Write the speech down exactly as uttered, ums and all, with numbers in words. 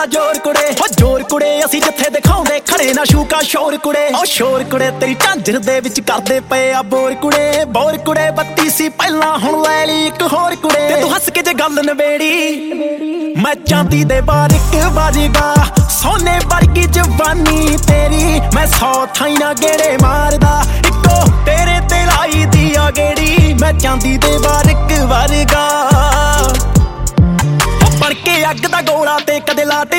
ਜੋਰ ਕੁੜੇ ਹੋ ਜੋਰ ਕੁੜੇ ਅਸੀਂ ਜਿੱਥੇ ਦਿਖਾਉਂਦੇ ਖੜੇ ਨਾ ਸ਼ੂਕਾ ਸ਼ੋਰ ਕੁੜੇ ਉਹ ਸ਼ੋਰ ਕੁੜੇ ਤੇਰੀ ਝਾਂਜਰ ਦੇ ਵਿੱਚ ਕਰਦੇ ਪਏ ਆ ਬੋਰ ਕੁੜੇ ਬੋਰ ਕੁੜੇ ਬੱਤੀ ਸੀ ਪਹਿਲਾਂ ਹੁਣ ਲੈ ਲਈ ਇੱਕ ਹੋਰ ਕੁੜੇ ਤੇ ਤੂੰ ਹੱਸ ਕੇ ਜੇ ਗੱਲ ਨਵੇੜੀ ਮੈਂ ਚਾਂਦੀ ਦੇ ਬਾਰ ਇੱਕ ਬਾਜੀਗਾ ਸੋਨੇ ਵਰਗੀ ਜਵਾਨੀ ਤੇਰੀ ਮੈਂ ਸੌ ਥਾਈ ਨਾ ਗੇੜੇ ਮਾਰਦਾ ਇੱਕੋ ਤੇਰੇ ਤੇ ਲਾਈ ਦੀ ਆ ਗੇੜੀ ਮੈਂ ਚਾਂਦੀ ਦੇ ਬਾਰ ਇੱਕ ਵਰਗਾ ਬਣ ਕੇ ਅੱਗ ਦਾ ਗੋਲਾ ਤੇ ਕਦੇ ਲਾਟ